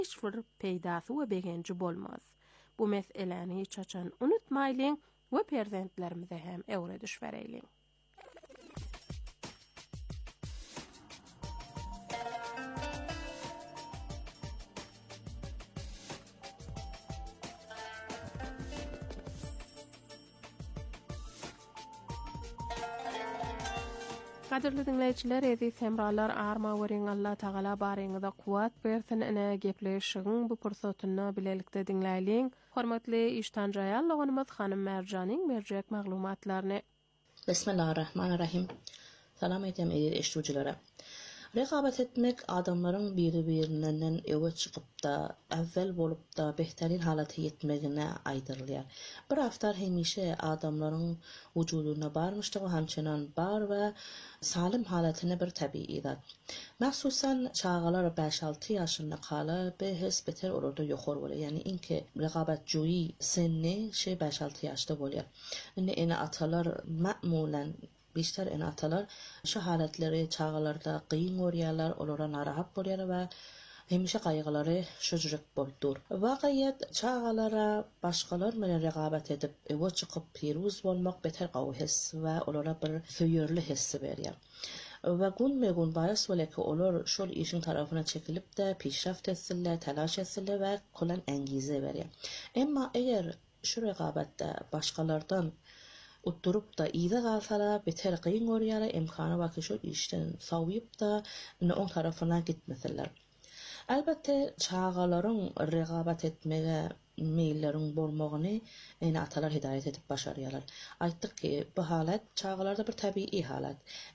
hiçbir peýdasy we begenji bolmaz. Bu meseleni hiç açan unutmaýlyň we perzentlerimize hem öwre düşbereyliň. Kadirli dinleyijiler, ezi semralar arma weriň Allah Taala baryňyza kuwat bersin ene gepleşigiň bu pursatyny bilelikde dinläýliň. Hormatly iştan jaýallygymyz Hanym Merjanyň berjek maglumatlaryny. Bismillahirrahmanirrahim. Salam edem eşdüjilere. Rekabet etmek adamların biri-birinden öwe çykyp da, awvel bolup da behtärin halata yetmegine aýdyrylýar. Bir haftar hemişe adamların wujuduna barmışdygy hamçynan bar we salim halatyny bir tabii zat. Mahsusan çağalar 5-6 ýaşynda kala behes beter orada ýokar bolýar. Yani inki rekabetjoý senni 5-6 ýaşda bolýar. Ene atalar ma'mulan Beşler en atalar şu halatları çağalarda kıyın oryalar, olara narahat bolýar ve hemişe kaygıları şujuruk boldur. Vaqiyat çağalara başkalar bilen rekabet edip ewe çykyp piruz bolmak beter gawy his ve olara bir söýürli hissi berýär. Ve gün bayas boleki olar şol işin tarafına çekilip de pişraft etsinler, telaş etsinler ve kolan engize berýär. Emma eger şu rekabette başkalardan utdurup da iyide galsalar beter kıyın orýara imkany bakı şol işten sawyıp da on tarafına gitmeseler. Elbette çağalaryň rekabet etmege meýillerin bolmagyny ene atalar hidaýet edip başarýarlar. Aýtdyk ki, bu halat çağalarda bir tabii halat.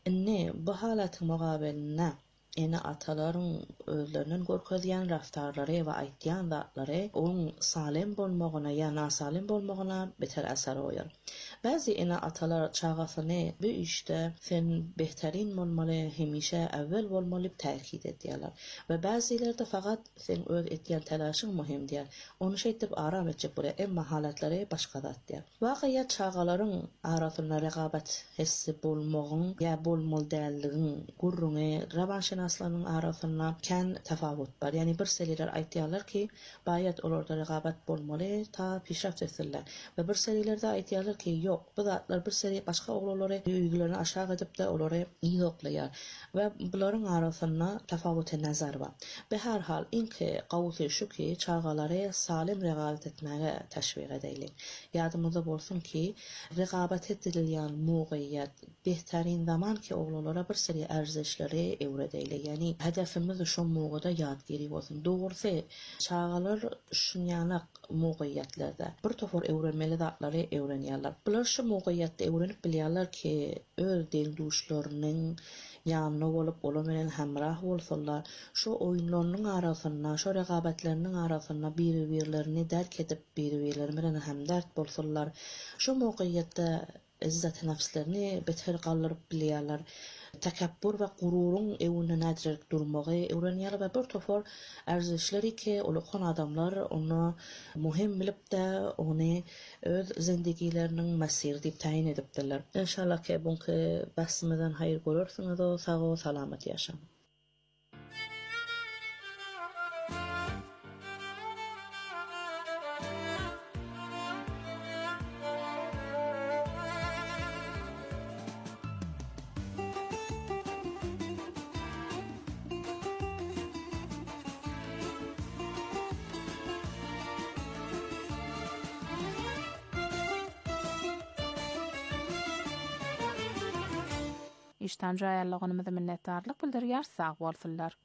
Bu halatyň mugabeline ene atalaryň özlerinden gorkadýan raftarlary we aýtýan zatlary onun salim bolmagyna ýa nasalim bolmagyna beter äser oýar. Bazı ene atalar çağasyny bu işte sen behtärin bolmaly, hemişe awvel bolmaly täkid edýärler. We bazylerde faqat sen öz etýän telaşyň muhim diýär. Onu şeýtip aram etjek bolýar, emma halatlary başga zat diýär. Wagya çağalaryň arasynda rekabet hissi bolmagyň ýa bolmaly däldigiň gurruny rawanşynaslaryň arasynda kän tefawut bar. Yani bir seriler aýtýarlar ki, baýat olarda rekabet bolmaly ta pişraft etsinler. We bir serilerde aýtýarlar ki, yok, bu zatlar bir seri başka oğulları öýgülerini aşağı edip de olary ýoklayar ve buların arasynda tefawuty nazar bar. Be her hal inki gawsy şu ki çağalary salim rekabet etmege teşwik edýär. Ýadymyzda bolsun ki, rekabet edilýän mugyýat behtärin zaman ki oğullara bir seri erzişleri öwredýär. Yani hedefimiz şu mugyda ýadgiri bolsun. Dogrusu çağalar şunýanak mugyýatlarda bir tofor öwrenmeli zatlary öwrenýärler. Bular şu mugyýatda öwrenip bilýärler ki, öz deňduşlarynyň ýanyna bolup olar bilen hemrah bolsalar, şu oýunlarynyň arasynda, şu rekabetleriniň arasynda biri-birilerini derk edip biri-birileri bilen hemdert bolsalar, şu mugyýatda izzet nefslerini beter gallyryp bilýärler. Takabbur we gururuň ewine nädirek durmagy öwrenýärler we bir tofor erzişleri ki ulukhan adamlar onu muhim bilip de onu öz zindigileriniň mesiri diýip taýin edipdirler. İnşallah ki bunky bahsimizden haýyr görürsiňiz, sag we salamat ýaşaň. İştan jaýallygymyza minnetdarlyk bildirýär, sag bolsunlar.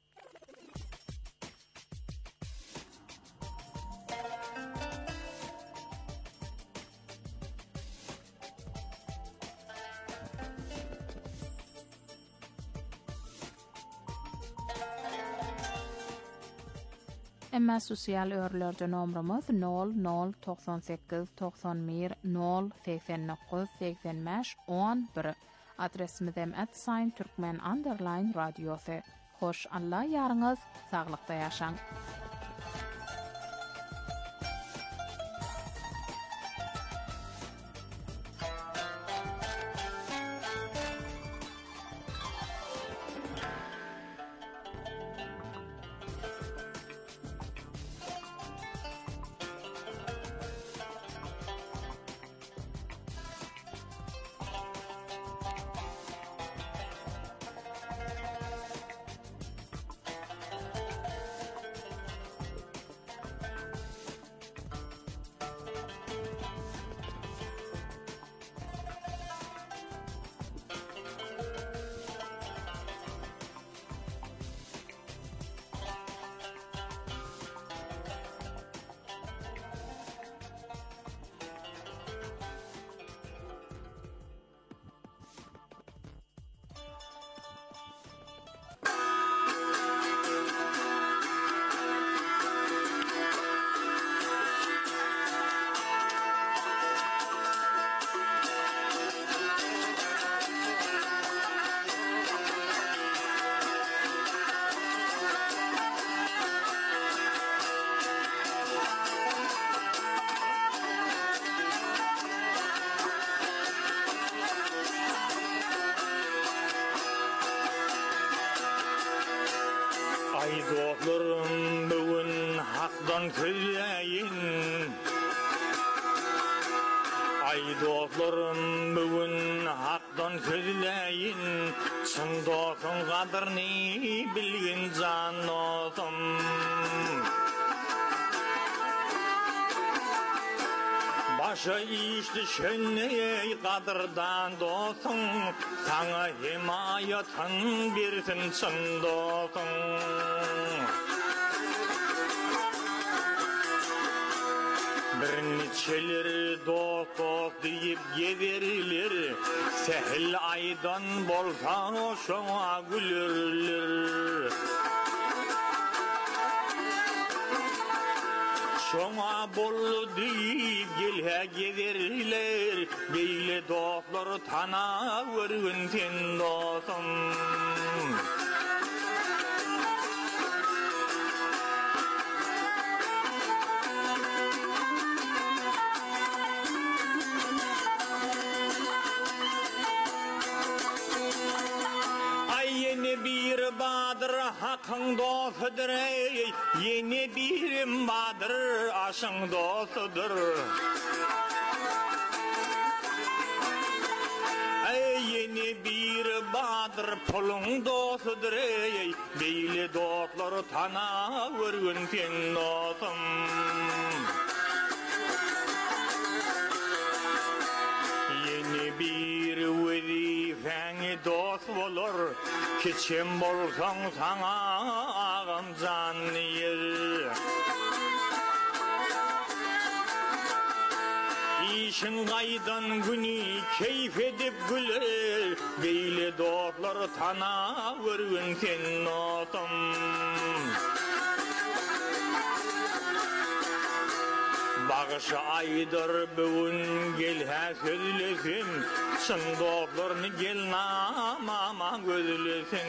Emma sosial örlerde nomrumuz 0098 91 089 85 11. Adresimiz hem @türkmen_radiosu. Hoş Allah ýaryňyz saglykda ýaşaň. hakdan söyleyin. Ay dostlarım bugün hakdan söyleyin. Çın dostun kadrini bilgin can olsun. Başa işti şöney kadırdan dostun. Sana himayatın birsin çın dostun. Birniçeler dost deyip yederilir. Sehil aydan bolsa şoňa gülürler. Şoňa bollu deyip gelhe gederler. Beýle dostlar tana görgün sen dostum. Bir badır hakkın dostudur, yeni bir badır aşın dostudur. Yeni bir badır pulun dostudur, beýle dostlar tana görgün sen dostum. Yeni bir vazifeňi dost bolur, keçen bolsaň saňa agam jan yer. İşin gaýdan güni keyf edip güler, beýle dostlar tana görgün sen dostum. Bağışı aydır bugün gelhe sözlesin, çın dostlarını gel namama gözlesin.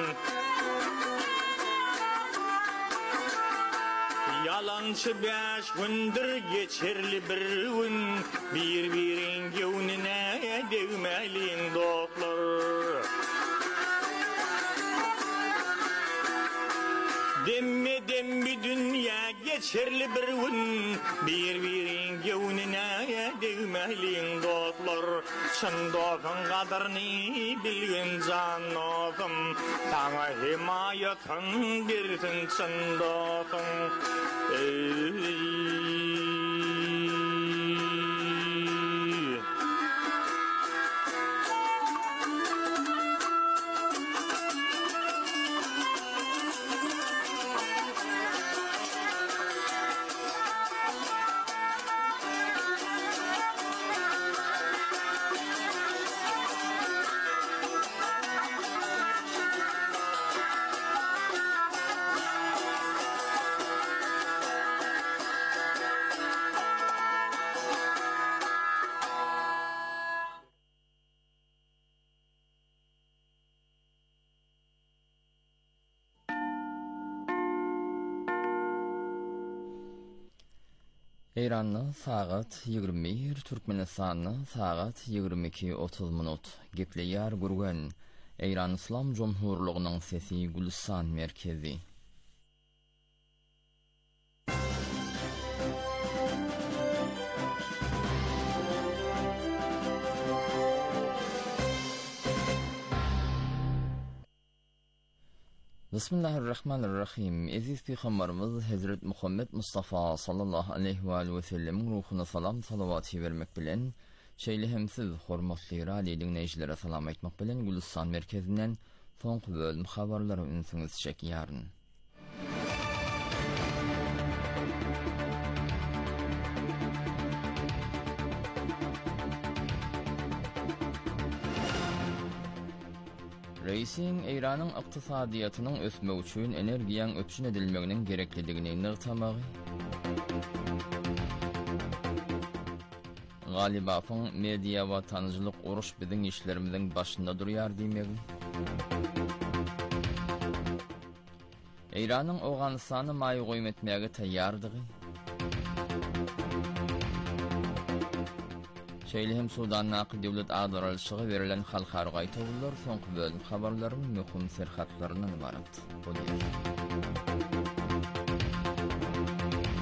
Yalançı 5 gündür geçerli bir gün, bir-birin göwnüne degmelin dostlar. Demmi dünya geçerli bir gün, bir-birin göwnüne degmelin dostlar. Çın dostun kadrini bilgin can dostum. Sana himayatın birsin çın dostum. İran'da saat 21, Türkmenistan'da saat 22:30. Gepleýär gurgan İran İslam Cumhurluğunyň sesi Gülistan merkezi. Bismillahirrahmanirrahim. Aziz Peygamberimiz Hazret Muhammed Mustafa sallallahu aleyhi ve sellem'in ruhuna salam salavatı vermek bilen, şeýle hemsiz hormatly radio dinleýijilere salam aýtmak bilen Gülistan merkezinden soňky bölüm habarlary ünsüňiz çekýäryn. Reisin İran'ın iqtisadiyatynyň ösmegi üçin energiýaň öpüşün edilmeginiň gereklidigini nygtamagy. Galibatyň media we tanyjylyk uruş biziň işlerimiziň başynda durýar diýmegi. İran'ın Awganystany maý goýum etmäge taýýardygy. Şeýle Sudanna döwlet agdaralşygy berilen halkara gaýtawlar soňky bölüm habarlaryň möhüm serhatlarynyň ibarat.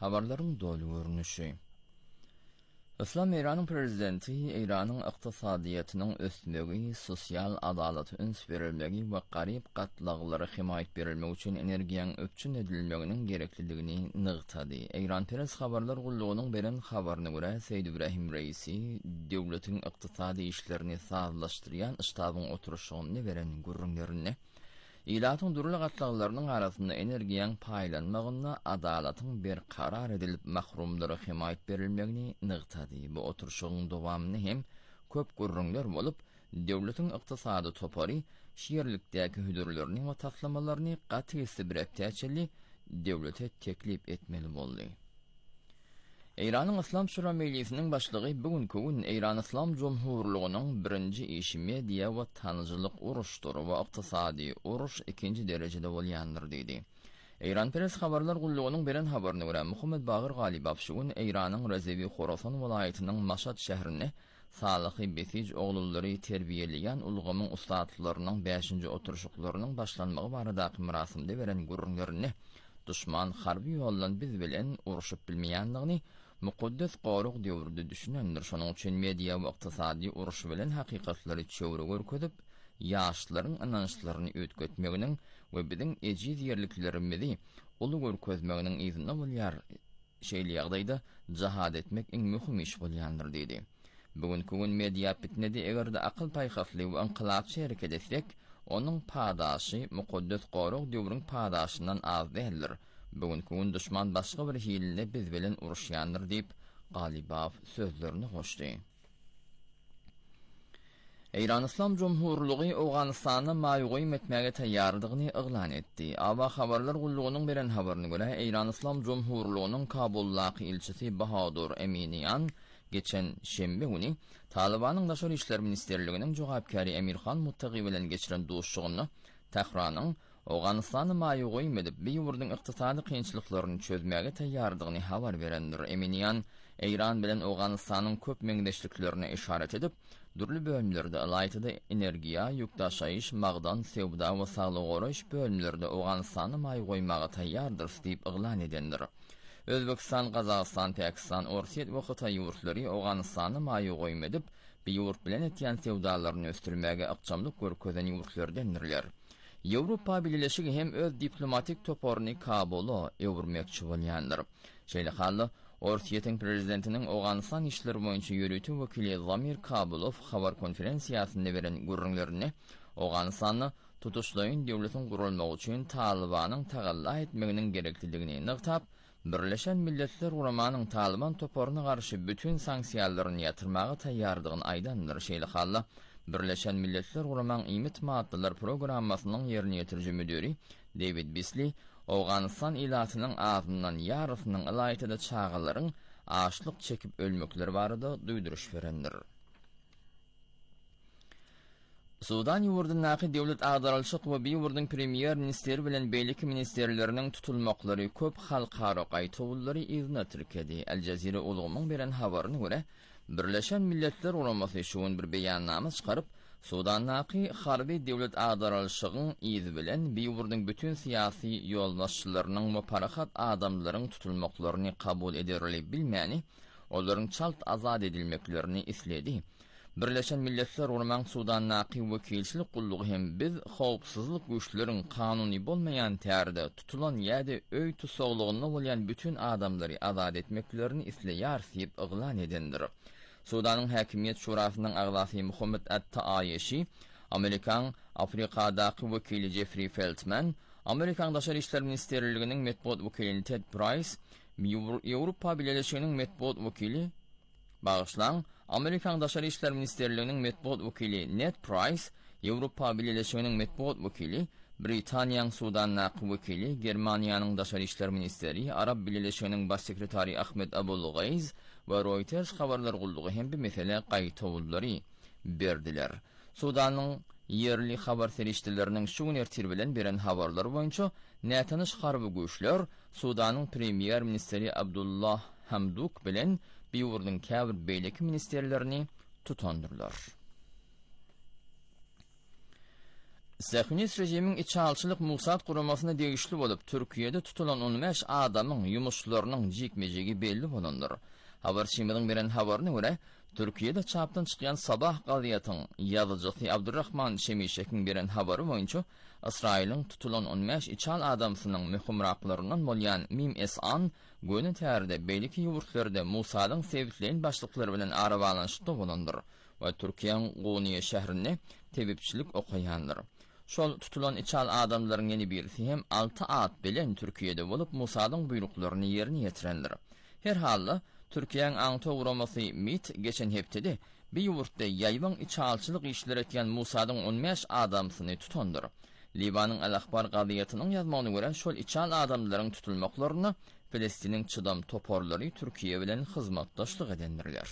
Habarların dolu görünüşü. İslam İran'ın prezidenti İran'ın iqtisadiyetinin ösmegi, sosyal adalet üns verilmegi ve garip qatlaqlara himayet verilmek için energiyan öpçün edilmeginin gerekliligini nıgtadı. İran Press Habarlar Gulluğu'nun beren habarına göre Seyyid İbrahim Reisi, devletin iqtisadi işlerini sağlaştıran iştabın oturuşunu veren gurrunlarını, İlatın durulu qatlaqlarının arasında energiyan paylanmağına adalatın bir karar edilip mahrumlara himayet verilmegini nıgtadı. Bu oturuşun devamını hem köp gurrunlar bolup, devletin iqtisadi topari, şiirlikteki hüdürlerini ve taslamalarını qatiysi bir epteçeli devlete teklif etmeli boldu. İran'ın İslam Şura Meclisi'nin başlığı bugünkü gün İran İslam Cumhurluğu'nun birinci işi medya ve tanıcılık uruştur ve iqtisadi uruş ikinci derecede bolyandır dedi. İran Press Habarlar Gulluğu'nun beren habarına göre Muhammed Bagir Galibaf şu gün İran'ın Rezevi Khorasan vilayetinin Maşad şehrine sağlıklı besic oğulları terbiyeleyen ulgamın ustaatlarının 5. oturuşuklarının başlanmağı baradaki mirasimde veren gurrunlarını düşman harbi yollan biz bilen uruşup bilmeyenliğini mukaddes qarıq devrde düşünendir. Şonun için media ve iqtisadi uruş bilen hakikatları çöwre görkezip, yaşların inançlarını ötketmeginin ve bizim eciz yerliklerimizi ulu görkezmeginin izni bolyar şeýle ýagdaýda jihad etmek iň mühim iş bolýandyr dedi. Bugünkü gün media fitnedi egerde akıl paýhasly we inqilapçy hereket etsek, onun padaşy mukaddes qarıq döwrüň padaşyndan az däldir. Bugünkü gün düşman başga bir hilne biz bilen uruşýandyr diýip Galibaf sözlerini hoşdy. İran İslam Cumhurluğu Awganystany maýguym etmäge taýýardygyny eglan etdi. Aba Habarlar Gulluğu'nun beren habaryna göre İran İslam Cumhurluğu'nun Kabuldaky ilçisi Bahadur Eminiyan geçen şembe günü Talibanyň Daşary işler ministerliginiň jogapkary Emirhan Muttaqi bilen geçiren duşşugyny Tehranyň Awganystany maýguym edip bir ýurdyň iqtisady kynçylyklaryny çözmäge taýýardygyny habar berendir. Eminiyan İran bilen Awganystanyň köp meňdeşliklerine işaret edip, durly bölümlerde alaytyda energiýa, ýükdaşaýyş, magdan, sewda we saglyk goraýyş bölümlerde Awganystany maýgoýmaga taýýardyr diýip eglan edendir. Özbekistan, Kazakistan, Pakistan, Orsiýet we Hytaý ýurtlary Awganystany maýgoým edip, bir ýurt bilen etýän sewdalaryny ösdürmäge aqçamlyk görkezen ýurtlardandirler. Ýewropa Birleşigi hem öz diplomatik toporuny Kabuly ewirmekçi bolýandyr. Şeýle halda Orsiýetiň prezidentiniň Awganystan işleri boýunça ýörütü wekili Zamir Kabulov habar konferensiýasynda beren gurrunlaryny Awganystany tutuşlaýyn döwletiň gurulmagy üçin Talibanyň tagalla etmeginiň gerekliligini nykap, Birleşen Milletler Guramanyň Taliban toporuny garşy bütün sanksiýalaryny ýatyrmagy taýýardygyny aýdandyr. Şeýle halda Birleşen Milletler Guramanyň iýmit maddalar programmasynyň ýerine ýetiriji müdiri David Beasley Awganystan ilatynyň azyndan ýarysynyň ilaýatyda çağalaryň açlyk çekip ölmekleri barada duýduruş berendir. Sudan ýurdundaky döwlet agdaralşyk we bir ýurduň premier ministeri bilen beýleki ministerleriniň tutulmaklary köp halkara gaýtawullary izne tirkedi. El Jazeera ulgamyň beren habaryna görä, Birleşen Milletler Guramasy şuň bir beýannama çykaryp, Sudandaky harby döwlet agdaralşygyň izi bilen bir ýurduň bütün siyasi ýolbaşçylarynyň we parahat adamlaryň tutulmaklaryny kabul ederli bilmäni, olaryň çalt azad edilmeklerini isledi. Birleşen Milletler Guramaň Sudandaky wekilçilik gullugy hem biz howpsuzlyk güýçleriň kanuny bolmaýan tärde tutulan ýa-da öý tutsaglygyny bolýan bütün adamlary azad etmeklerini isleýär diýip eglan edendir. Sudanyň Häkimiýet Şurasynyň agzasy Muhammed At-Taayeşi, Amerikan Afrikadaky wekili Jeffrey Feltman, Amerikan Daşary işler ministerliginiň metbuat wekili Ted Price, Ýewropa Birleşiginiň metbuat wekili Bağışlan, Amerikan Daşary işler ministerliginiň metbuat wekili Ned Price, Ýewropa Birleşiginiň metbuat wekili, Britaniýanyň Sudandaky wekili, Germaniýanyň Daşary işler ministeri, Arab Birleşiginiň baş sekretary Ahmed Abulgayz we Reuters habarlar gullugy hem bir mesele gaýtawullary berdiler. Sudanyň yerli habar serişçileriniň şu gün ertir bilen beren habarlar boýunça nätaniş harby güýçler Sudanyň premier ministeri Abdullah Hamduk bilen bir ýurduň käbir beýleki ministerlerini tutandyrlar. Zionist rejimin içalçılık Mossad qurumasyna degişli bolup Türkiýede tutulan 15 adamyň ýumuşlarynyň jikmejigi belli bolandyr. Habarçymyň beren habaryna görä, Türkiýede çapdan çykýan Sabah gaziýatyň ýazyjysy Abdurrahman Şemişekiň beren habary boýunça Israýlyň tutulan 15 içal adamsynyň möhümraklarynyň bolýan Mim Esan göni tärde beýleki ýurtlarda Mossadyň sebitleýän başlyklary bilen arabalanşykda bolandyr we Türkiýanyň Goniýe şäherinde tebipçilik okaýandyr. Şol tutulan içal adamlaryň ýeni birisi hem 6 at bilen Türkiýede bolup Mossadyň buýruklaryny ýerine ýetirendir. Her halda Türkiýanyň aňta uğramasy MIT geçen heptede bir ýurtda ýaýban içalçylyk işler etýän Mossadyň 15 adamsyny tutandyr. Libanyň Al-Akhbar gaziýatynyň ýazmagyna görä şol içal adamlaryň tutulmaklaryny Filistiniň çydam toporlary Türkiýe bilen hyzmatdaşlyk edendirler.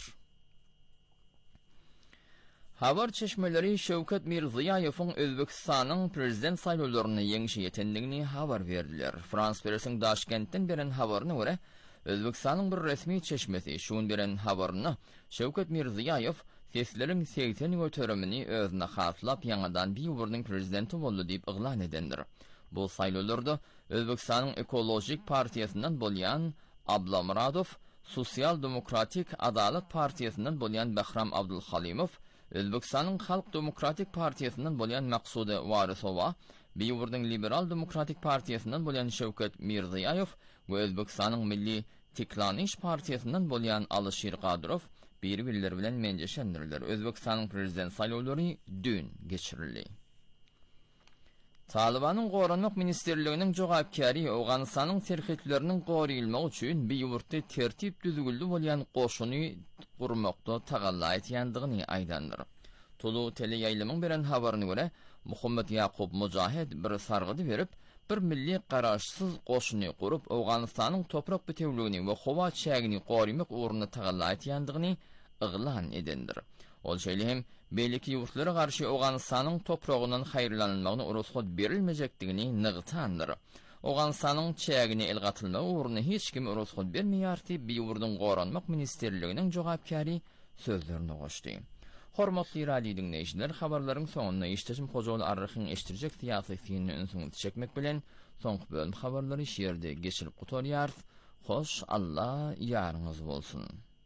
Habar çeşmeleri Şevket Mirziýowyň Özbekistanyň prezident saýlawlaryna ýeňişi ýetendigini habar berdiler. France Pressiň Daşkentden beren habaryna görä Özbekistanyň bir resmi çeşmesi şuň beren habaryna Şevket Mirziýow sesleriň 80 göterimini özüne haslap ýangadan bir ýurduň prezidenti boldy diýip iglan edendir. Bu saýlawlarda Özbekistanyň Ekolojik partiýasyndan bolýan Ablamuradow, Sosial Demokratik Adalet partiýasyndan bolýan Bahram Abdulhalimow, Özbekistanyň Halk Demokratik partiýasyndan bolýan Maqsuda Warisowa, bir ýurduň Liberal Demokratik partiýasyndan bolýan Şevket Mirziýow we Özbekistanyň Milli Tiklaniş partiýasyndan bolýan Alişir Qadyrow bir-birleri bilen menjeşendirler. Özbekistanyň prezident saýlawlary dün geçirildi. Talibanyň Goranlyk ministerliginiň jogapkary Awganystanyň serhetleriniň goraýylmagy üçin bir ýurtda tertip düzgüldi bolýan goşuny gurmakda tagalla etýändigini aýdandyr. Tolu tele ýaýlamyň beren habaryna görä, Muhammed Yaqub Mujahid bir sargydy berip, bir milli garaşsyz goşuny gurup Awganystanyň toprak bütewligini we howa çägini goraýmak uğruna tagalla etýändigini iglan edendir. Ol şeýle beýleki ýurtlara garşy Awganystanyň topragyndan haýrlanmagyna urusgat berilmejekdigini nygtandyr. Awganystanyň çägini elgatylmagy uğruna hiç kim urusgat bermeýär diýip bir ýurduň goranmak ministerliginiň jogapkary sözlerini goşdy. Hormatly radio dinleýijiler, habarlaryň soňuna işteşim Hojaly Arryhyň eşdirjek syýasy fiýini ünsüňiz çekmek bilen soňky bölüm habarlary şeýerde geçirip gutarýar. Hoş Allah ýaryňyz bolsun.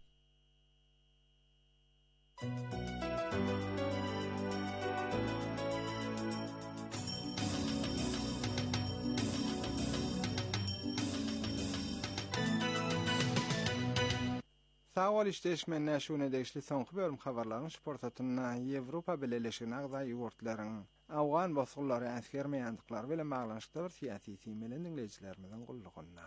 Sağol işleşmen näşune degişli soňky bölüm habarlaryň şportatyna Ýewropa Birleşigine agdaý ýurtlaryň awgan bosgullary äsgermeýändiklary bilen baglanşykda bir syýasy temelen dinleýijilerimizin gullugyna.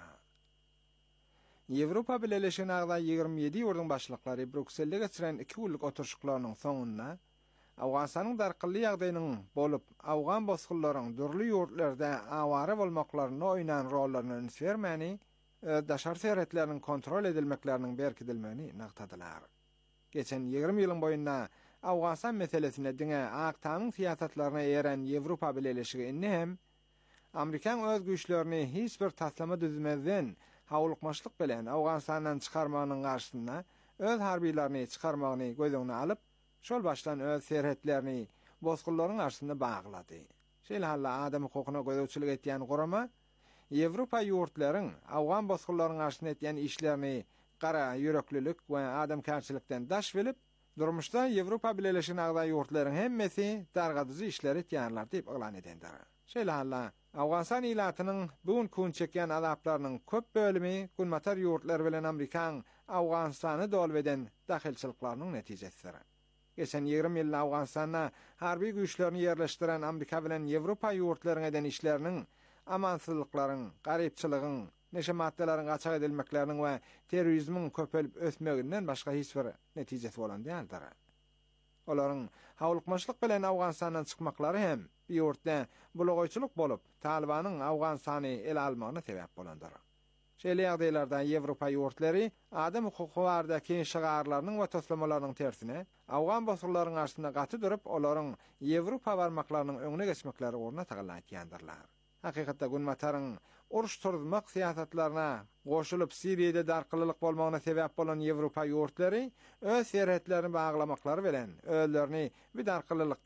Ýewropa Birleşigine agdaý 27 ýurduň başlyklary Brükselde geçiren 2 günlük oturşuklarynyň soňunda Awganystanyň darkylly ýagdaýynyň bolup awgan bosgullaryň dürli ýurtlarda awara bolmaklaryna oýnan rollaryny öňsürmäni daşar serhetlerinin kontrol edilmeklerinin berkidilmegini naqtadylar. Geçen 20 ýylyň boýundan Awganystan meselesine diňe Aktanyň syýasatlaryna ýeren Ýewropa Birleşigi hem Amerikan öz güýçlerini hiç bir taslama düzmezden hawlukmaşlyk bilen Awganystandan çykarmagynyň garşysyna öz harbiýlaryny çykarmagyny gözüne alyp, şol başdan öz serhetlerini bozgullaryň garşysynda baglady. Şeýle halla adam hukukyna gözegçilik etýän gorama Ýewropa ýurtlaryň awgan bozgullaryň garşysyna etýän işlerini gara ýüreklilik we adamkärçilikden daş bilip, durmuşda Ýewropa Birleşigine agdaý ýurtlaryň hemmesi dargadyjy işler etýänler diýip iglan edendir. Şeýle halla Awganystan ilatynyň bugün kun çekýän azaplarynyň köp bölümi günmatar ýurtlar bilen Amerikan Awganystany dolbeden dahilçiliklarynyň netijesidir. Geçen 20 ýyl Awganystana harbi güýçlerini ýerleşdiren Amerika bilen Ýewropa ýurtlaryň eden işleriniň amansızlyklaryň, garypçylygyň, neşe maddelerin gaçak edilmeklerinin ve terörizmin köpelip ösmeginden başka hiç bir netijesi bolan däldir. Olaryň hawlukmaşlyk bilen Awganystandan çykmaklary hem bir ýurtda blogoýçylyk bolup, Talibanyň Awganystany ele almagyna sebäp bolandyr. Şeýle ýagdaýlarda Ýewropa ýurtlary adam hukuky baradaky şygarlarynyň we toslamalarynyň tersine awgan bosgullaryň garşysynda gaty durup, olaryň Ýewropa barmaklarynyň öňüne geçmekleri orna tagalla etýändirler. Hakykatda günmataryň uruş turmak syýasatlaryna goşulyp Siriýede darkylylyk bolmagyna sebäp bolan Ýewropa ýurtlary öz serhetlerini baglamaklary bilen özlerini bir darkylylykdan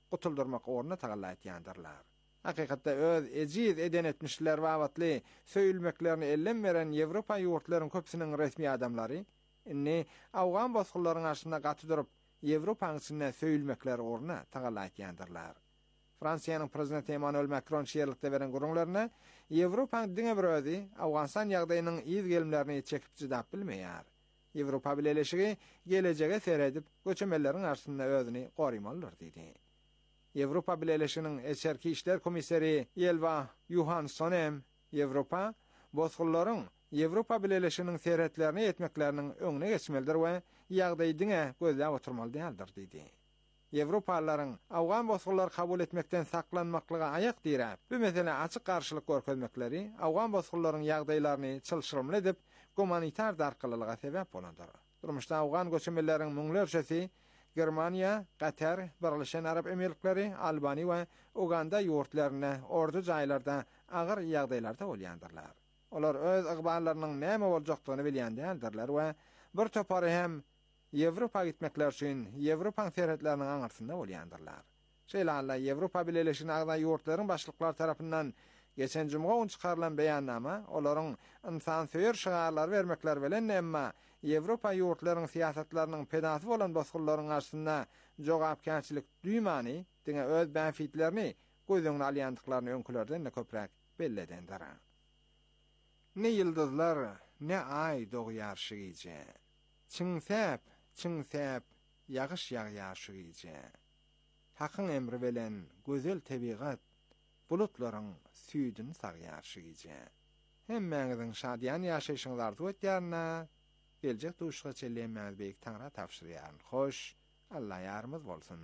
gutuldurmak orna tagalayt ýandyrlar. Hakykatda öz ejiz eden etmişler wagtly söýülmeklerini ellem beren Ýewropa ýurtlarynyň köpsiniň resmi adamlary inni awgan bosgullaryň arşynda gaty durup Ýewropanyň içinde söýülmekleri orna tagalayt ýandyrlar. Fransiýanyň prezidenti Emmanuel Macron şeýerlikde beren gurulmaryna Ýewropanyň diňe bir özi Awganistan ýagdaýynyň ýyz gelmelerini çekip çydap bilmeýär. Ýewropa Birleşigi gelejege seredip göçmenleriň arşynda özüni gorymalydyr diýdi. Ýewropa Birleşiginiň Eçerki işler komissari Ylva Johansson Ýewropa bosgullaryň Ýewropa Birleşiginiň seretlerini etmekleriniň öňüne geçmelidir we ýagdaýy diňe gözläp oturmaly däldir diýdi. Ýewropalylaryň awgan bosgullary kabul etmekden saklanmaklygy aýak diýär. Bu mesele açyk garşylyk görkezmekleri awgan bosgullaryň ýagdaýlaryny çylşyrmaly edip humanitar darkylylyga sebäp bolandyr. Durmuşda awgan göçmenleriň müňlerçesi Germaniya, Qatar, Birleşen Arap Emirlikleri, Albaniya we Uganda ýurtlaryna ordu jaýlarda agyr ýagdaýlarda bolýandyrlar. Olar öz ygballarynyň näme boljakdygyny bilýändirler we bir topary hem Ýewropa gitmekler üçin Ýewropa seretleriniň aňarsynda bolýandyrlar. Şeýle Ýewropa Birleşiginiň agda ýurtlaryň başlyklary tarapyndan geçen jumga gün çykarylan beýannama olaryň insansöýer şagarlar bermekler bilen emma Ýewropa ýurtlarynyň siýasatlarynyň pedasy bolan bosgullaryň arşynda jogapkärçilik duýmany diňe öz benfitlerini gözüňe alýandyklaryny öňkülerden köprek belledendir. Ne ýyldızlar, ne ay dogyarşygyje. Çyňsap, ýagyş ýagýarşygyje. Hakyň emri bilen gözel tebigat bulutlaryň süýdüni sagyarşygyje. Hemmeňiziň şadýan ýaşaýşyňyzy arzu etýärna, geljek duşga çelleýän beýik Taňra tapşyrýar. Hoş, Allah ýarymyz bolsun.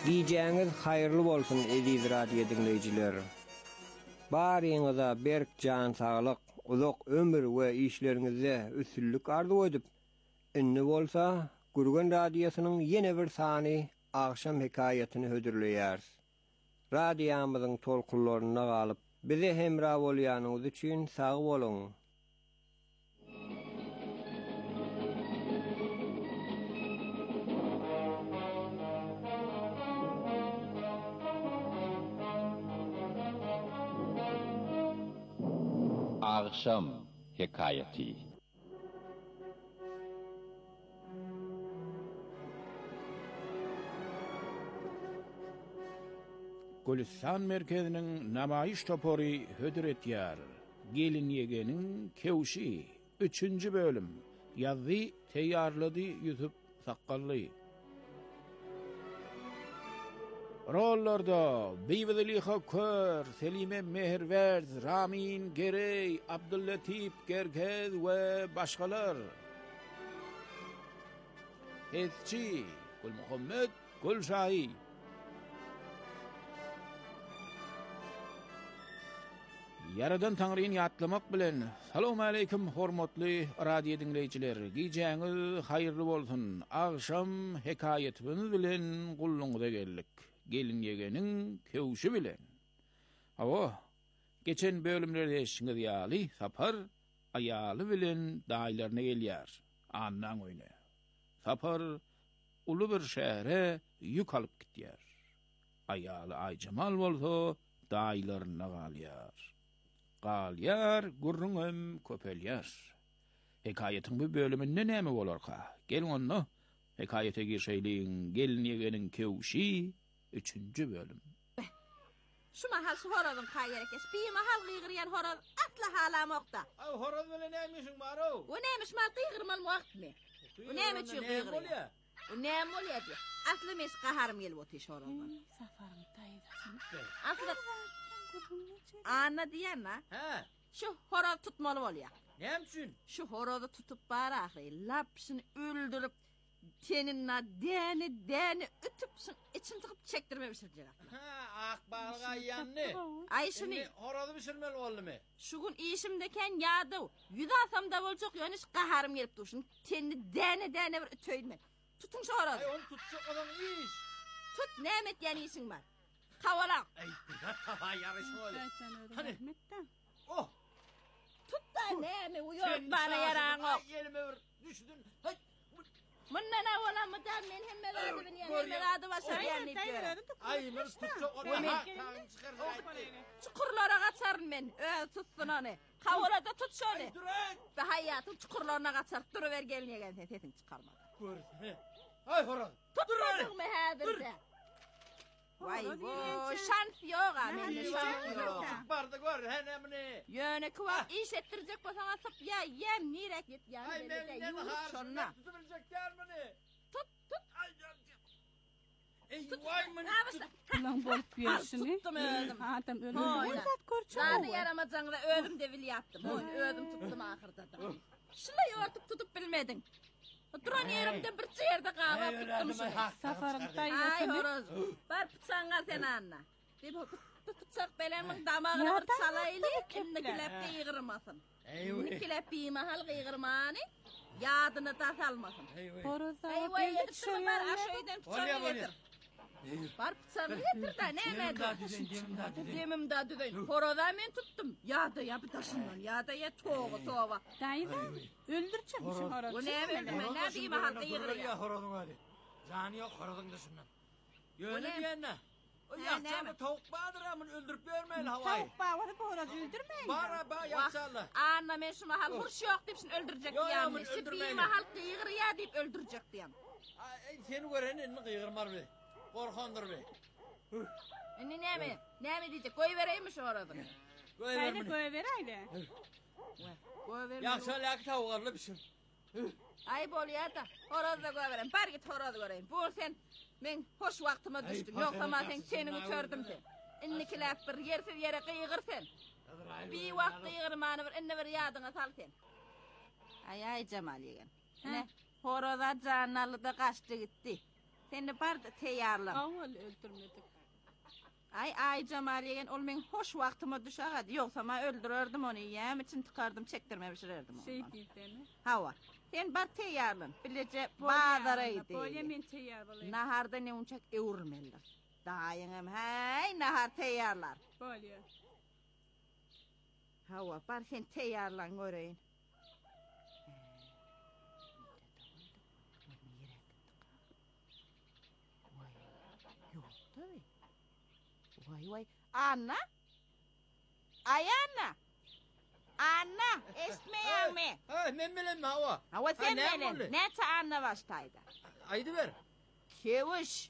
Giyeceğiniz hayırlı bolsun Ediz radio dinleyiciler. Barýyňyza berk can sağlyk, uzak ömür we işleriňizde üstünlük arzu edip, inni bolsa Gurgun radiosynyň ýene bir sany akşam hekaýatyny hödürleýär. Radioýamyzyň tolkunlaryna galyp, bize hemra bolýanyňyz üçin sag bolun. Akşam hekayeti. Gülistan merkezinin namayiş topori hödür etýär. Gelin yegeniň kewşi 3. bölüm. Yazdy, teýýarlady Ýusup Sakally. Rollarda Biýbidiliha Kör, Selime Meherwerz, Ramin Gerey, Abdullatif Gergez we başgalar. Hezçi, Gül Muhammed Gülşahi. Yaradan Taňryny ýatlamak bilen Salamu aleykum hormatly radio dinleýijiler. Giýjäňiz haýyrly bolsun. Akşam hekaýetimiz bilen gulluňyza geldik. Gelin yegeniň kewşi bilen. Awa, geçen bölümlerde eşiňiz ýaly Sapar aýaly bilen daýlaryna gelýär. Andan öýne. Sapar ulu bir şähere ýük alyp gitýär. Aýaly Aýjamal bolsa daýlaryna galýar. Galyar gurrun köpelýär. Hekaýetiň bu bölüminde näme bolarka? Gelin onu hekaýete girşeýliň gelin yegeniň kewşi 3. bölüm. Şu mahal şu horazın kaýerekes. Bir mahal gıygıryan horaz atla halamokda. Ay horaz bilen nämişiň baro? O nämiş mal gıygırmal wagtmy? O näme çy gıygırýar? O näme bolýar? Atly mes gaharym gelip otyş horazdan. Safarym taýdasyn. Atla Anna diýänna? Ha, Şu horaz tutmaly bolýar. näme üçin? Şu horozu tutup barakly, lapşyny öldürüp teninna däni ütüpsün, için tıkıp çekdirme pişirjek. Ha, akbarga ýanny. Ay şunu, Horozy pişirmeli boldymy? şu gün işimdeken ýady. Ýüze asamda boljak, ýani gaharym gelip durşun. Tenini däne bir ütöýme. Tutun şu horozy. Ay onu tutjak adam iş. Tut, näme etýän işiň bar? Kawalan. Ay, tava ýarış bol. Hani? Oh, Tut da näme uýur bana ýaraň ok. Ýelime bir düşdün. Hay. Mundan awala mudan men hemme wady ben ýene wady başar ýany diýär. Ay, men tutjak adam. Çukurlara gaçaryn men. Tutsun onu. Kawalada tut şöyle. Durun. Ve hayatın çukurlarına gaçar duruver gelin ýegen setin çykarma. Gördüm. Ay horoz. Tutmadın mı häzirde? Vay vay, şans yok ha, mende şans yok. Barda gör, henemini. Yöne kıvat iş ettirecek basan asıp ya, yem nirek git ya. Ay, men harşına tutubilecek dermini. Tut. Ay, ey, vay mı? Ulan bolup ýerşini. Tuttum öldüm. Adam öldüm. Zat görçü. Zadi yaramazanı da öldüm de bil yaptım. Öldüm tuttum ahırda da. Şuna yortup tutup bilmedin. Duran yerimde bir yerde kava tuttum şunu. Safarym Ay taýdasyn. horoz, bar pıçaňa sen anna. Bir pıçak belemin damağına bir salaylı, innikilep gıygırmasın. İnnikilep bir mahal gıygırmani, yadını da salmasın. Horoza Ay vay yetişim var, aşöyden pıçağı getir. Bar pıçağı getir da ne emedi? Demim da düzeyim. Horoza men tuttum. Yadı ya bir taşından, yadı ya toğu. Daýda öldürçem şu horozy. Bu ne emedi? Ne bir mahal gıygırıyor. Horozun hadi. Canı yok horozun dışından. Yöne ne? diyenle. O yakçağını tavuk bağdır ama öldürüp vermeyin havayı. Tavuk bağırıp horozy öldürmeyin. Bağır yakçağını. Anna men şu mahal hurş yok deyip şimdi öldürecek Yo, diyen. men Bir öldürmeyin. mahal gıygırıyor deyip öldürecek diyen. Seni gören elini kıygırmar be. Korkandır be. Ne diyecek? Koy vereyim mi şu horozu? Haydi koy veraydı. Koy vereyim. Yakça lak tavuğarlı bir şey. Ay bolýar da, horoz da koy vereyim. Bar git horoz göreyim. Bu sen, men hoş waktyma düşdüm. Yoksa ma sen tenini tördüm sen. Innikilep bir yersiz yere kıygır sen. Bir wagt kıygırmanı bir inne bir yadyna sal sen. Ay Cemal ýegen. Ne? Horoza janaly da kaçtı gitti. Sen de barda teyarlan. Awal öldürmedik. Ay Cemaliye'nin ol men hoş vaktıma düşağadı. Yoksa ma öldürürdüm onu yem için tıkardım çektirme pişirirdim onu. Seyitini. Hava. Sen bar teyarlan. Bilece bağdaraydı. Boya men teyar bolayım. Naharda ne uçak eğurmeller. Dayıngım hey nahar teyarlar. Boya. Hava bar sen teyarlan göreyim. Vay. Anna? Ay Anna. Anna, esmeyen mi? Men bilen hava. Hava sen ne benim. oldu? Ne ta Anna baştaydı? Aydı ver. Kevuş.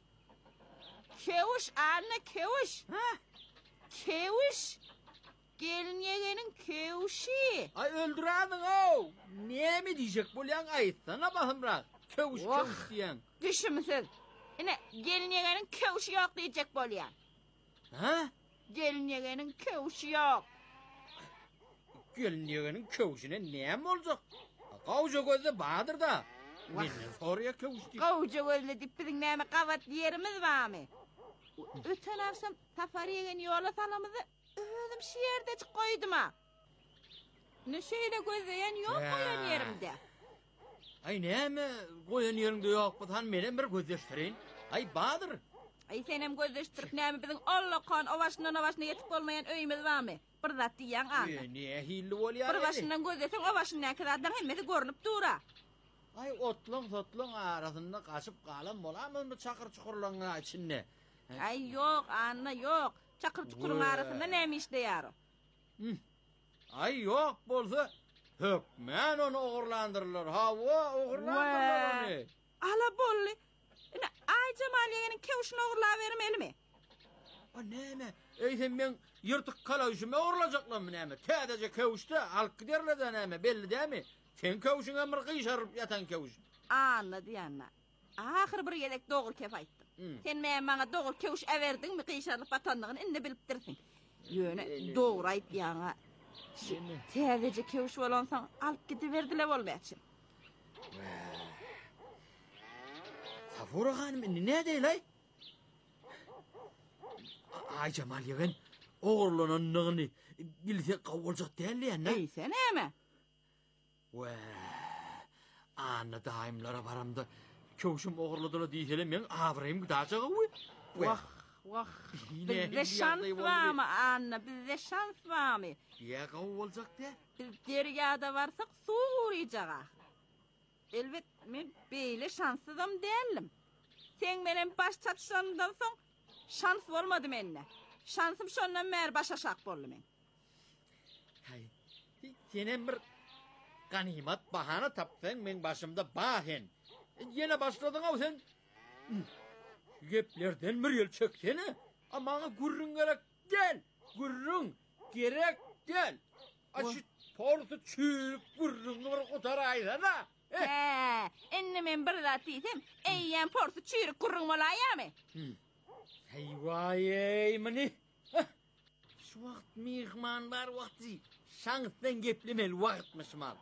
Anna kevuş. Ha? Kevuş. Gelin yegenin kevuşi. Ay öldüradın o. Niye mi diyecek bu lan ayıtsana bakın bırak. Kövuş diyen. Düşümsüz. Yine gelin yegenin kevuşi yok diyecek bolyan. Ha? Gelin yegenin kevuşi yok. Gelin yegenin kövüşüne ne mi olacak? Kavuşa gözde bağdır da. Benden soruya kövuş diyor. Kavuşa gözle dipidin neyme kavat yerimiz var mı? Öten avsam safari yegen yola salamızı özüm şiirde koydum ha. Ne şeyle gözleyen yok koyan yerimde. Ay ne mi koyan yerinde yok bu tan menen bir gözleştirin. Ay bağdır. Ay senem gözleştirip neyme bizim Allah'ın ovaşına yetip olmayan öyümüz var mı? Bir zat diyen anla. Niye hilli ol ya? Bir başından gözlesen ovaşından kadardan hemmeti görünüp dura. Ay otlun arasında kaçıp kalan bolamız mı çakır çukurlarına içinde? Ay yok anla yok. Çakır çukurun arasında neymi işte yarı? Ay yok bolsa hökmen onu uğurlandırırlar. Hava uğurlandırırlar onu. Ala bolli. Ay Cemaliye'nin kevuşunu uğurlar vermeli mi? Ne mi? Sen ben yırtık kalavuşumu uğurlayacaklar mı ne mi? Tədəcə kevuşta halk giderler de ne mi? Belli değil mi? Sen kevuşuna bir kıyışarıp yatan kevuş. Anladı yanına. Ahır bir yedek doğru kefayttın. Sen bana doğru kevuş everdin mi kıyışarlık batanlığını indi bilip dirsin. Yöne doğru ayıp yana. Tədəcə kevuş olansan alıp gidiverdiler olmayacak. Safura hanım ne değil ay? Ay Cemal yeğen oğurlananlığını bilse kavulacak değil ya ne? Ey sen mi? Anna daimlara varamda kövüşüm oğurladılar diyelim ben avrayım gıdacağı Vah. Bizde şans var mı Anna? Bizde şans var mı? Ya kavulacak de? Biz deryada varsak su uğrayacağız. Elbet ben böyle şanssızım değilim. Sen benim baş çatışlarımdan son şans olmadı benimle. Şansım şondan meğer baş aşağı bollu men. Hay. Senin bir ganimet bahane tapsan men başımda bahen. Yine başladın av sen. Geplerden bir yıl çöksene. Ama gurrun gerek gel. Gurrun gerek gel. Aşıt portu çürük gurrun bir kutaraydı da. Enne men bir zat diysem, eyyen portu çürük gurrun molaya mı? Hey mani. Şu vakt mihman var vakti. Şansdan geplemel vaktmış mal.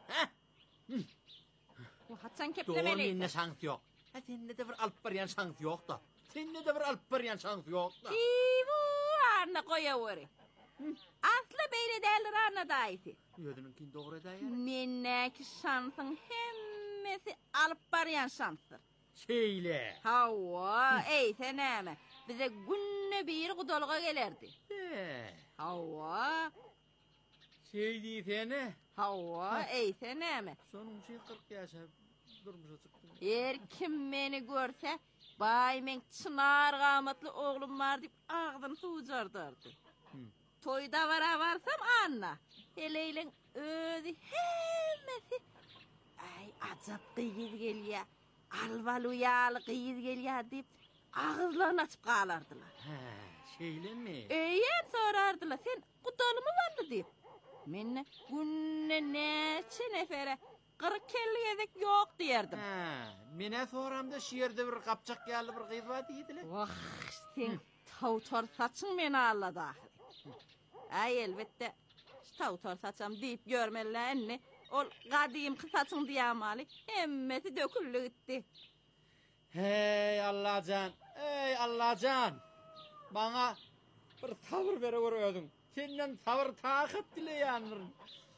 Hatsan keplemeliydi. Doğru minne şans yok. Seninle de bir alıp barayan şans yok da. Seninle de bir alıp barayan şans yok da. İvu arna koyavori. Aslı beyle değerler arna dayısı. Yödününkin doğru da ya. Minneki şansın hemmesi alıp barayan şanstır. Şeyle. Hava, ey sen mi? Bize günne bir kudolga gelerdi. Hava. Şey diyene. Hava, ey sen mi? Sonun şey 40 yaşa durmuş çıktı. Kim beni görse, bay men çınar gamatlı oğlum var deyip ağzını suğcardardı. Toyda varsam anla. Heleylen özü hemmesi. Ay acap kıyız geliyor. Alvaluyalı kıyız geliyor deyip ağızlarını açıp kalardılar. Şeyle mi? Eğer sorardılar sen kutalı mı vardı deyip. Menne günne neçe nefere 40 kelli yedek yok diyerdim. Mene soramda şiirde bir kapçak geldi bir kız var deydiler. Vah sen tavtor saçın beni ağladı ahire. Ay elbette tavtor saçam deyip görmelerini ol kadim kısaçın diyamali emmeti döküllü gitti. Hey Allahcan, ey Allahcan. Bana bir tavır veriyorsun. Senden tavır takip dileyanırım.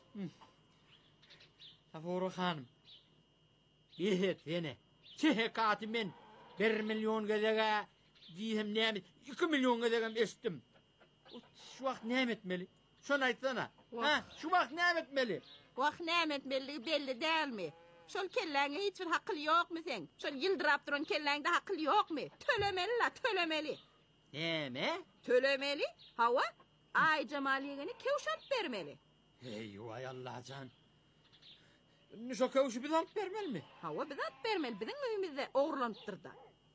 Tavır hanım. Bihet yine. Çehekatı ben 1 milyon gedege diyem nemet 2 milyon gedegem estim. Şu vakt ne etmeli? Şunu aytsana. Ha, şu vakt ne etmeli? Vakt ne etmeli belli değil mi? Şol kelläňe hiç bir hakly ýokmy sen? Şol yıldırap duran kelläňde hakly ýokmy? Tölemeli la, tölemeli. Näme? Tölemeli. Hawa ay Jamaliýegini kewşap bermeli. Hey vay Allahcan. Nişo kewşi bir alıp bermelmi? Hawa biz at bermeli. Biziň öýümizde ogurlanypdyrda.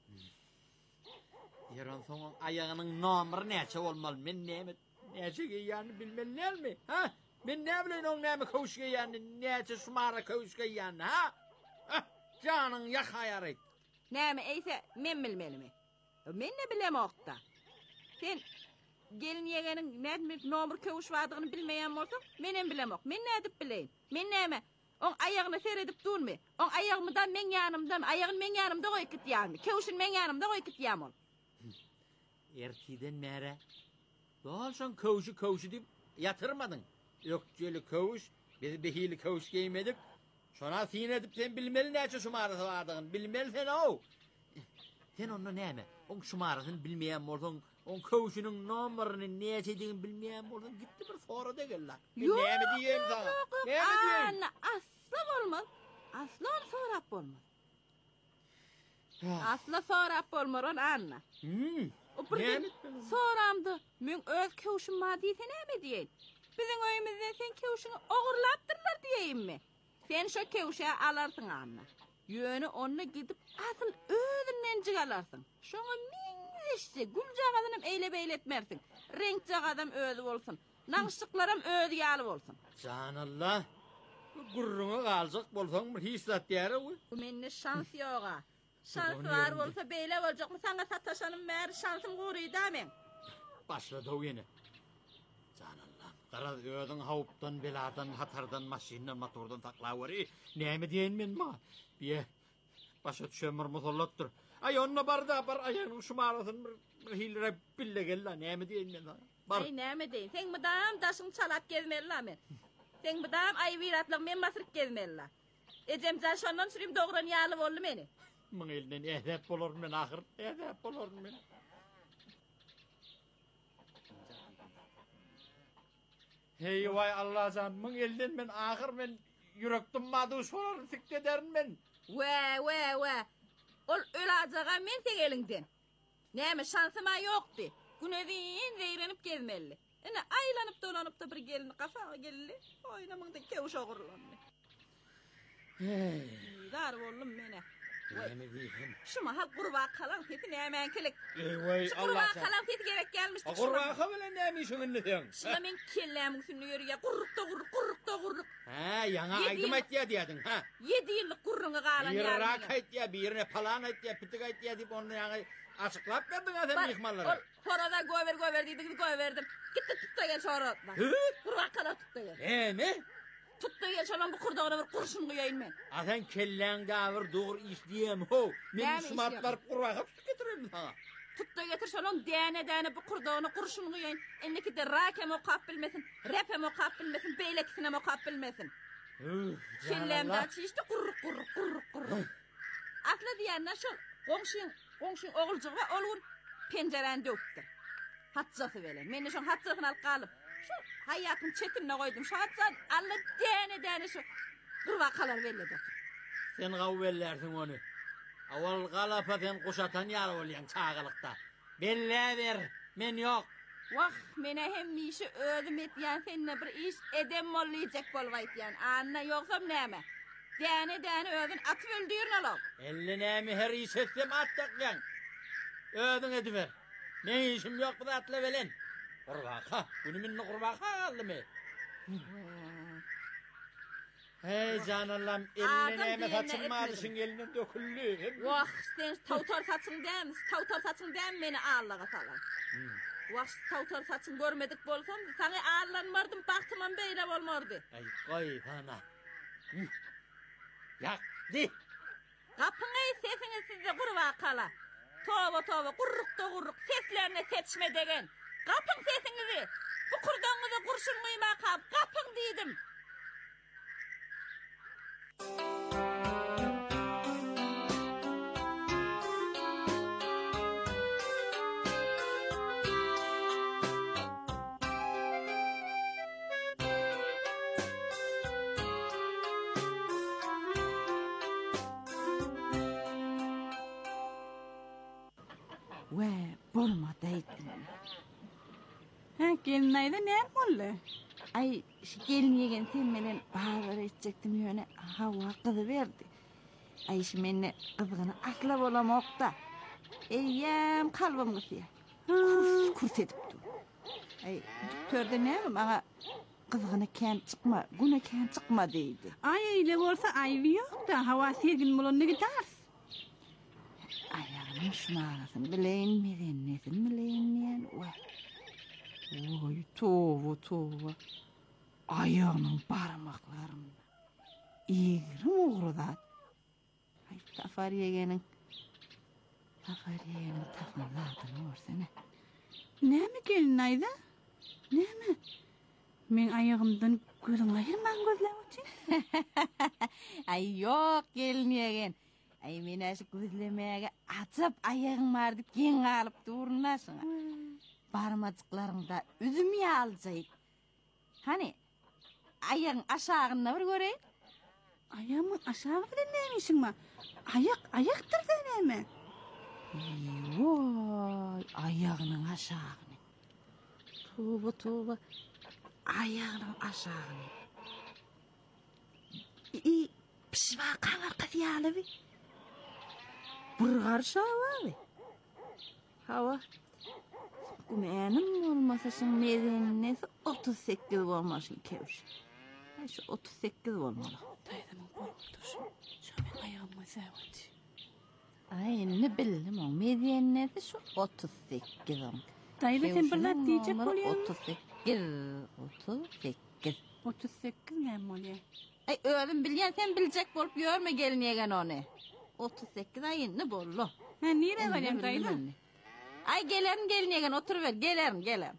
Ýeran soňa aýagynyň nomary näçe bolmaly? Men näme näçe giýýärni bilmellermi? Ha? Men näme bilen oň näme kewşi giýýärni, näçe şumara kewşi giýýärni, ha? Janyň ýahaýary. Näme eýse men bilmelimi? Men ne bilem okda. Sen gelin ýegeniň näme nomary kewşi wadygyny bilmeýän bolsaň, menem bilem ok. Men nädip bileýin? Men näme? On ayagyny seredip durmy? On ayagymdan men ýanymdan, ayagyny men ýanymda goýup gitýärmi? Kewşin men ýanymda goýup gitýärmi ol? Ertiden mere. Doğalsan kövüşü deyip yatırmadın. Yok jeli kövüş, biz behili kövüş giymedik. Şona sin edip sen bilmeli näçe şumarası vardygyny, bilmeli sen o. Sen onu näme? On şumarasyny bilmeýän bolsaň, on kövüşüniň nomeryny näçe diýen bilmeýän bolsaň gitdi bir sorada gellar. Näme diýem sana? Näme diýen? Anna asla bolmaz. Asla onu sorap bolmaz. Asla sorap bolmaz on Anna. O birden soramdy. Men öz kewşim ma diýsen näme diýen? Biziň öýümizde sen kewşiňi ogurlapdyrlar diýeýinmi? Sen şo kewşe alarsyň Anna. Ýöne onu gidip asyl özünden jygalarsyň. Şoňa miňişse guljagadym eýlep eýletmersiň. Reňçe adam özü bolsun. Naňşyklaram özü ýaly bolsun. Janallah. Gurruňa galjak bolsaň bir hissat ýere bu. Bu menne şans ýoga. Şans var bolsa beýle boljakmy? Saňa sataşanym bäri şansym guryda men. Başlady o ýene. Janallah. Gara öýüň hawpdan, beladan, hatardan, maşynydan, motordan taklawary. Näme diýen men ma? Biýe. Başa düşemir musallatdyr. Ay onna barda bar aýanyň şumarasyny bir hilre bille gella. Näme diýen men? Bar. Ay näme diýin? Sen mydam daşyň çalap gezmeli la men. Sen mydam ay wiratlyk men masyryk gezmeli la. Ejem jaşondan sürüm dogran ýaly boldy meni. Müň elinden edep bolar men ahyr, edep bolar men. Hey vay Allah'can, müň elinden men ahyr men yürekdim madu sorar sikdederin men. Ve. Ol ölajaga men tek elinden. Näme şansıma ýokdy. Günedin zeyrenip gezmeli. Ene aýlanyp dolanyp da bir gelini kafaga gelli. Oýnamyňda kewş ogurlandy. Hey, dar boldum mene. näme diýen? Şuma hal gurba kalan teti nämenkilik. Ey vay Gurba Allah'can. kalan teti gerek gelmişdi. Gurba bilen näme işiňi diýen? Şuna men kelläm üstünde ýörýär. Gurrukda gurruk. Ha, ýaňa aýdym aýtýa diýdin, ha? 7 ýyllyk gurruňy galan Bir ýaly. rak aýtýa, birine palan aýtýa, pitik aýtýa diýip onu ýaňa açyklap berdiň adam mehmanlara. Horada gower diýdik, gowerdim. Gitdi tutda gel şora. Gurba kalan tutda gel. Näme? Tutda gel şolan bu kurdagyna bir kurşun guýaýyn men. Asen kelläňde bir dogry iş diýem ho. Men şumart barıp gurbaga getirelim sana. Tutda getir şolan däne bu kurdagyna kurşun guýaýyn. Enneki de rakem okap bilmesin, repem okap bilmesin, beýleksine okap bilmesin. Kellämde çyşdy gurruk. Atla diýänler şol goňşyň oguljugy olgun penjerende öpdi. Hatsasy belen. Men şol hatsasyny alyp galyp şu hayatyň çetinine goýdum. Şu hatsat alla däne şu gurba kalar belledi. Sen gawellersiň onu. Awal galapa sen goşatan ýar bolýan çağalykda. Belle ber, men ýok. Wah, mene hem işi öldüm etýän senne bir iş edem bolýajak bolýan. Anna ýoksam näme? Däne öldün atyp öldürün alak. Elle näme her iş etsem atdakyan. Öldün ediber. Men işim ýok bu atla belen. Gurbaka, bunu minni gurbaka aldymy? Hey canallam, eline näme saçynmadyşyň elinden döküldi. Wah, sen tawtar saçyň däm, meni Allaha salar. Wah, tawtar saçyň görmedik bolsam, saňa allanmardym, baktymam beýle bolmardy. Ay, goý sana. Yak, di. Kapına sesini sizde kurva kala. Toba kurruk seslerine seçme degen. Kapın sesinizi. Bu kurdanınızı kurşun mıyma kapın dedim. Ve bolmadaydı. Gelin ayda ne oldu? Ay şu gelin yegen sen menen bağları içecektim yöne hava kızı verdi. Ay şu menne kızgını asla bolamok da. Eyyem kalbim kısıya. Kurs edip dur. Ay düktörde ne mi bana kızgını ken çıkma, güne ken çıkma deydi. Ay öyle olsa ayvi yok da hava sergin bulun ne gidersin? Ayağımın şunarasın bileyinmeden nesin bileyinmeyen. Oy tova. Ayağımın parmaklarımda. İğrim uğrudat. Ay Safar yegenin takmalarını orsana. Ne mi gelin ayda? Ne mi? Men ayağımdan gözün ayırman gözlemişsin. Ay yok gelin yegen. Ay men aşı gözlemeye açıp ayağım vardı gen alıp durunasın. Parmacıklarında üzüm yağı alacak. Hani ayağın aşağına bir göreyim. Ayağımın aşağı bile neymişsin ma? Ayaktır da ne mi? Vay ayağının aşağına. Tuğba. Ayağının aşağına. Pişva kanar kadiyalı bir. Bir karşı hava. Hava. Benim olmasa şimdi medeniyesi 38 olmasın kevş. Şu 38 olmalı. Dayımın korkutur. Şu ben ayağımı sevdi. Ay ne bildim o medeniyeti şu 38 olmalı. Dayı sen bir lat diyecek oluyor mu? 38 ne mi oluyor? Ay öğren bilyen sen bilecek bolup görme gelin yegen onu. 38 ay ne bollu. Ha nereye varayım dayı? Ay gelerim gelin yegen oturuver gelerim.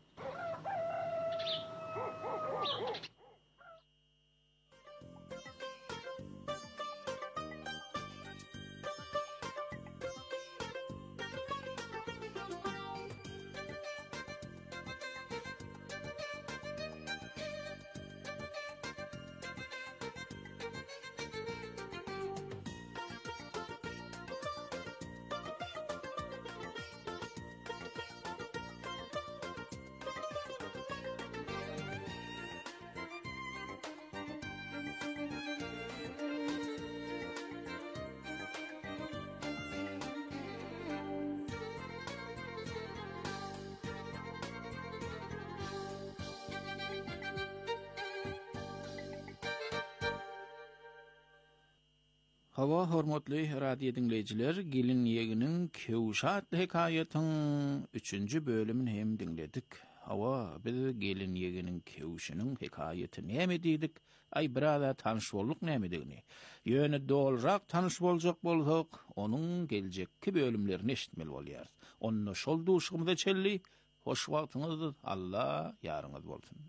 Hava hormatly radio dinleyijiler, gelin yeginin Kewşat hekayetin 3-nji bölümini hem dinledik. Hava biz gelin yeginin Kewşinin hekayetini näme diýdik? Ay birada tanış bolduk nämedigini. Ýöne dolrak tanış boljak bolsak, onuň geljekki bölümlerini eşitmeli bolýar. Onu şol duşgymyza çelli, hoş wagtyňyz Allah ýaryňyz bolsun.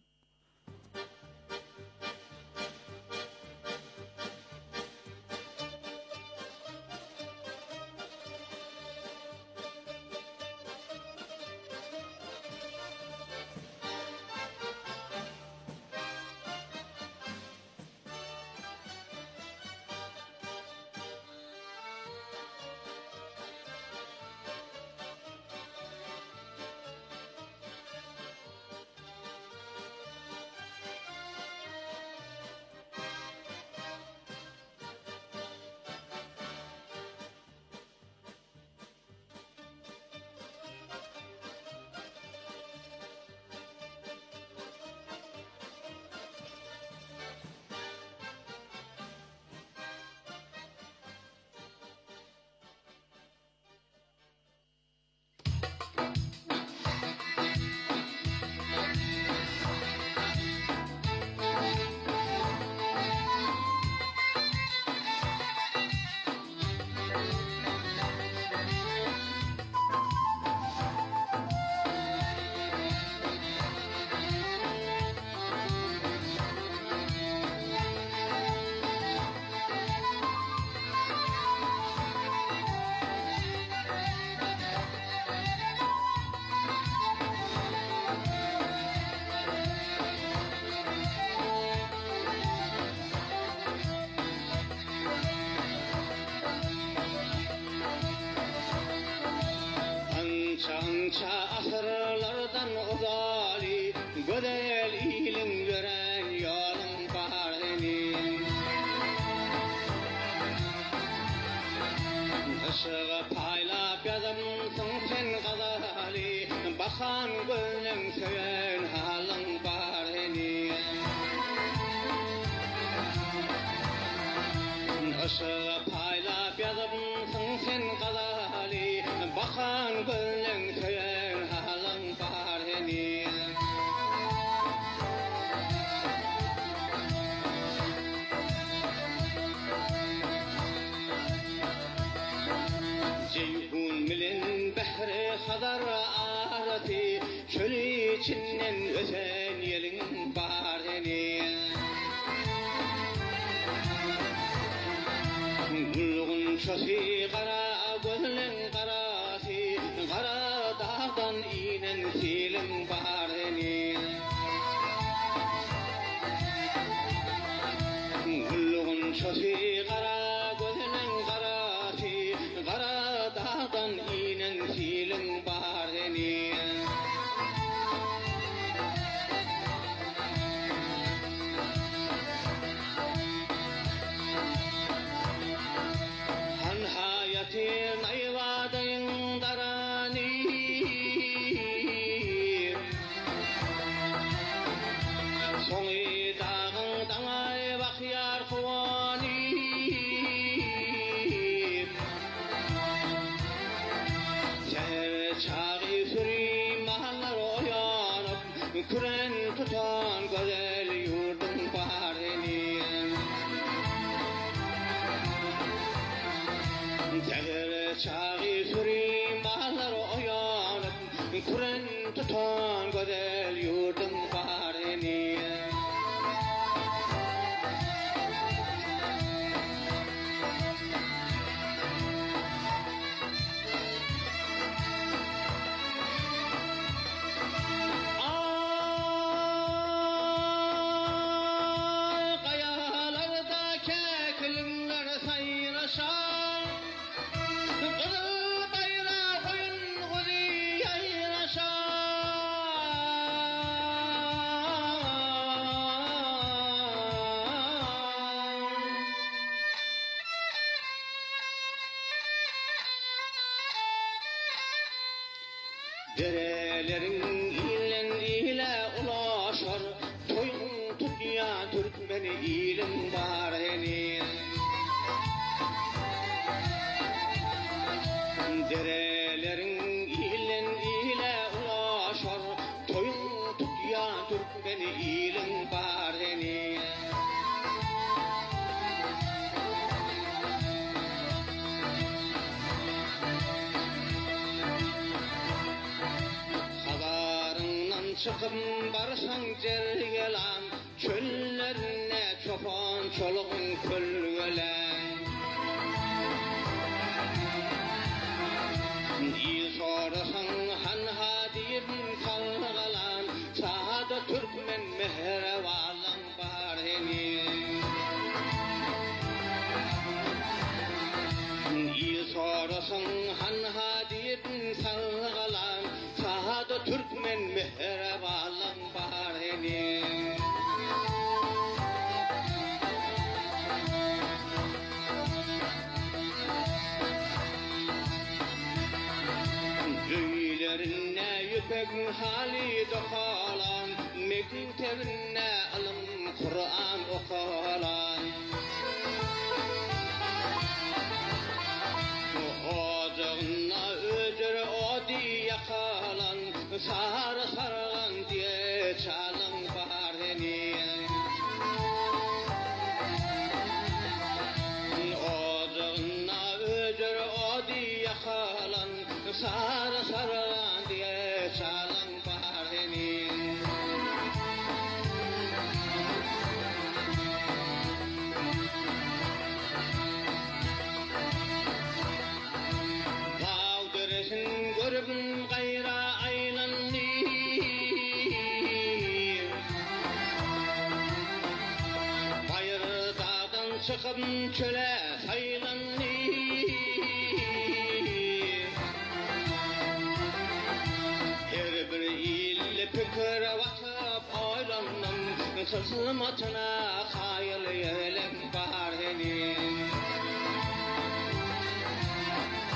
Işığı paylap yazımsın sen gazali, bakan gönlüm söyün halın bar eni. Işığı paylap yazımsın sen gazali, bakan gönlüm söyün halın bar eni. Ceyhun milin behri hadar arati, çöl içinden özen yelin bar eni. Gulgun çosi kara gönlün karasi, kara dağdan inen silin bar eni. Gulgun çosi kara gönlün karasi, kara dağdan inen silin bar eni. Han hayatin ayvadın darani, soňy dağın daňay bakyar kuwani. Çağı süri mahallar oyanıp, küren tutan güzel yurdun bar eni. Çağı süri mahallar oyanıp, küren tutan güzel yurdun bar eni. Kayalarda keklimler sayraşar, kızıl bayrak oyun kuzi yayraşar. Derelerin ilen ile ulaşar, toyun tutya Türkmeni ilim bar eni. Derelerin ilen ile ulaşar, toyun tutya Türkmeni ilim bar eni. Hadarından çıkıp barsan cergelan, çöllerine çopan çoluğun kölgelen. İyi sorasan han hadiyim kalgalan, sahada Türkmen mehrevalan bar eni. İyi sorasan han hadiyim kalgalan, sahada Türkmen mehrevalan bar eni. Öylerine yüpek hali dokalan, mektebine alım Kur'an okalan. Ocağına ödür odi yakalan, sarı sarılan diye çalın bar eni. Ocağına ödür odi yakalan, sarı sarılan diye çalın bar eni. Dağdırısın görübün gayra aylanni, bayır dağdan çıkıp çöle saylanni. Her bir il fikir vatıp aylanım, sızmatına hayal yelim bar eni.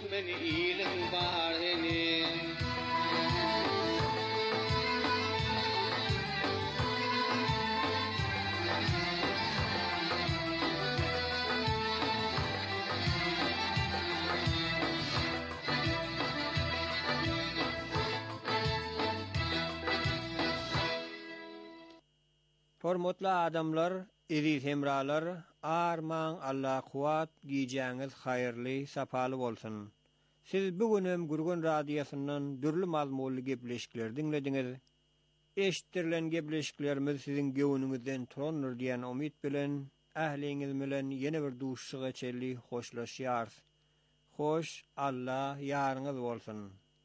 hükmen ilim var enin. Hormatly adamlar, iri hemralar, arman Allah kuwat giyeceğiniz hayırlı, sapalı bolsun. Siz bugünem Gurgun Radyosu'ndan dürlü mazmullu gepleşikler dinlediniz. Eşittirlen gepleşiklerimiz sizin göwnüňizden turanlar diýen umyt bilen, ähliňiz bilen ýene bir duşşy geçerli hoşlaşýar. Hoş, Allah ýaryňyz bolsun.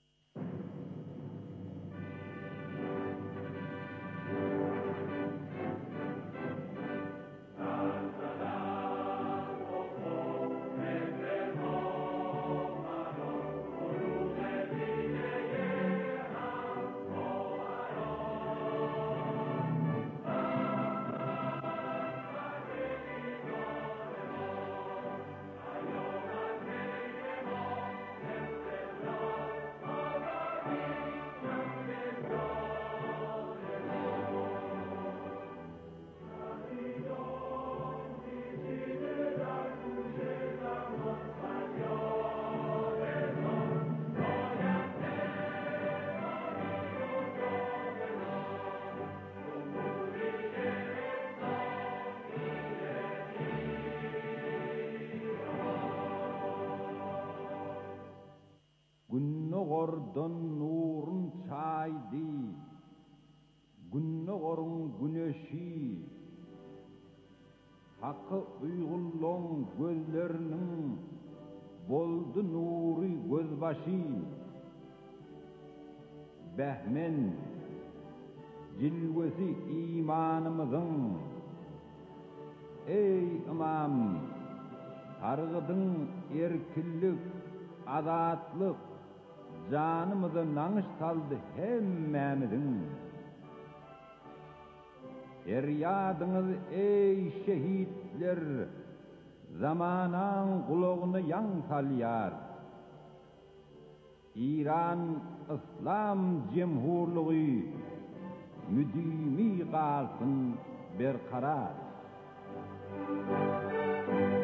Günnogordan nurun çaydi, günnogorun güneşi, hakkı uygulluğun gözlerinin boldu nuri gözbaşı. Behmen, cilvesi imanımızın, ey imam, targıdın erkillik, azatlık, canımızı naňyş saldy hemmemizin. Eryadyňyz ey şehitler, zamanan gulagyny ýan salýar. İran İslam Cemhurluğu müdimi galsın berkarar.